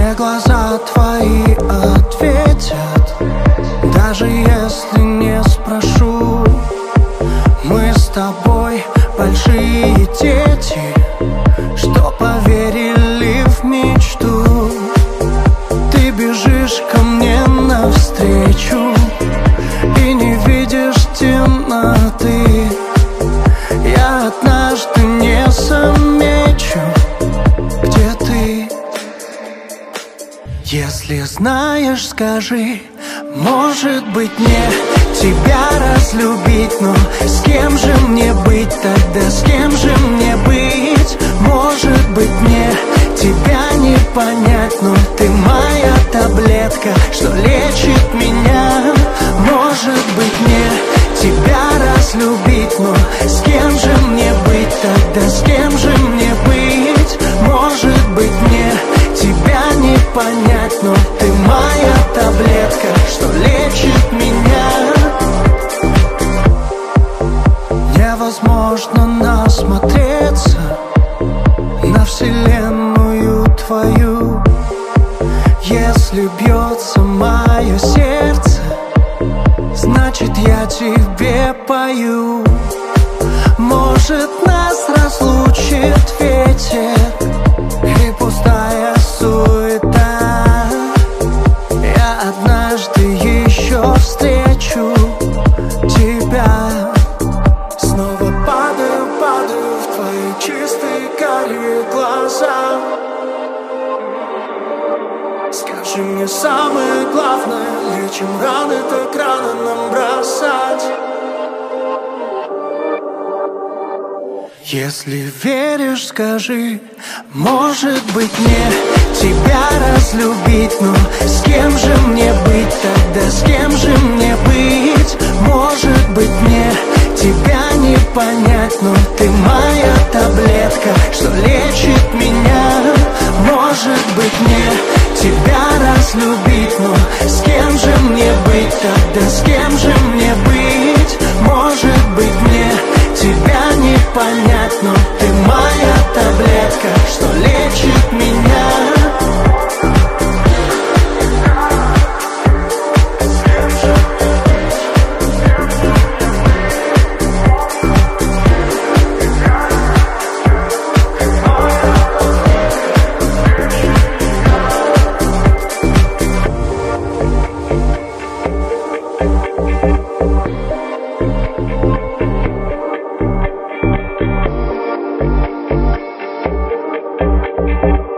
Мне глаза твои ответят, даже если не спрошу. Мы с тобой большие дети, что поверили в мечту. Ты бежишь ко мне навстречу и не видишь темноты. Я однажды не замечу, где ты. Если знаешь, скажи, может быть, мне тебя разлюбить, но с кем же мне быть тогда, с кем же мне быть? Может быть, мне тебя не понять, но ты моя таблетка, что лечит меня. Может быть, мне тебя разлюбить, но с кем же мне быть тогда, с кем же мне быть? Может быть, мне тебя не понять, но ты моя таблетка, что лечит меня. Невозможно насмотреться на вселенную твою. Если бьется мое сердце, значит я тебе пою. Может, нас разлучит ветер и пустая суета. Я однажды еще встречу тебя. Снова падаю в твои чистые карие глаза. Скажи мне самое главное, лечим раны, так рано нам бросать. Если веришь, скажи, может быть, мне тебя разлюбить, но с кем же мне быть тогда, с кем же мне быть? Может быть, мне тебя не понять, но ты моя таблетка, что лечит меня. Может быть, мне тебя разлюбить, но с кем же мне быть тогда, с кем же мне быть? Может быть, мне тебя не понять, но ты моя таблетка, что лечит меня. Thank you.